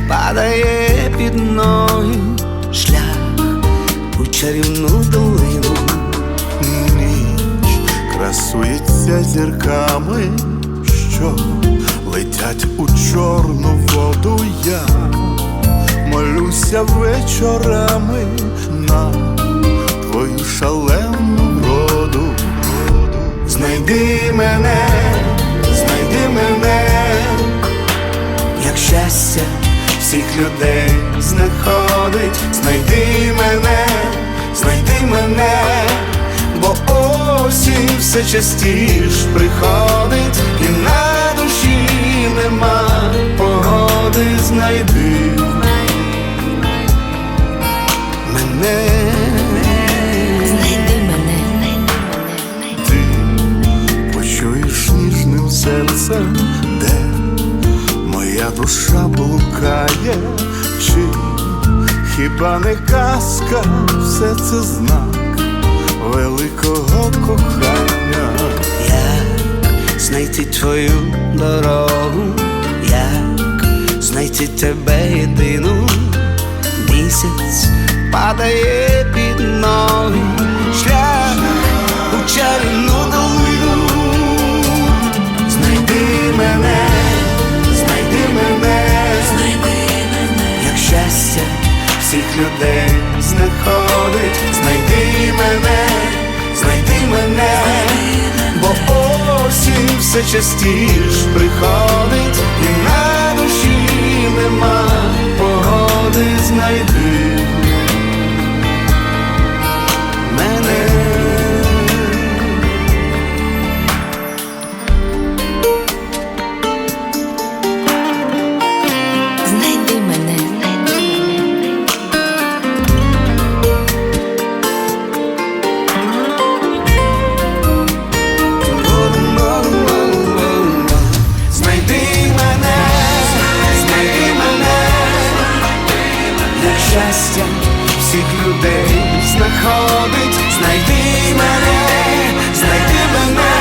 падає під ноги, шлях у чарівну долину. Ніч красується зірками, що летять у чорну воду. Я молюся вечорами на твою шалену вроду. Знайди мене, як щастя всіх людей знаходить. Знайди мене, бо осінь все частіш приходить, і на душі нема погоди. Знайди мене, Ти почуєш ніжним серцем, де моя душа блукає. Чи хіба не казка, все це знак великого кохання? як знайти твою дорогу, як знайти тебе єдину. Місяць падає під ноги, шлях у чарівну долину. Знайди мене, як щастя всіх людей знаходить. Знайди мене, бо осінь все частіш приходить, і на душі нема погоди. Знайди мене. Щастя всіх людей знаходить. Знайди мене,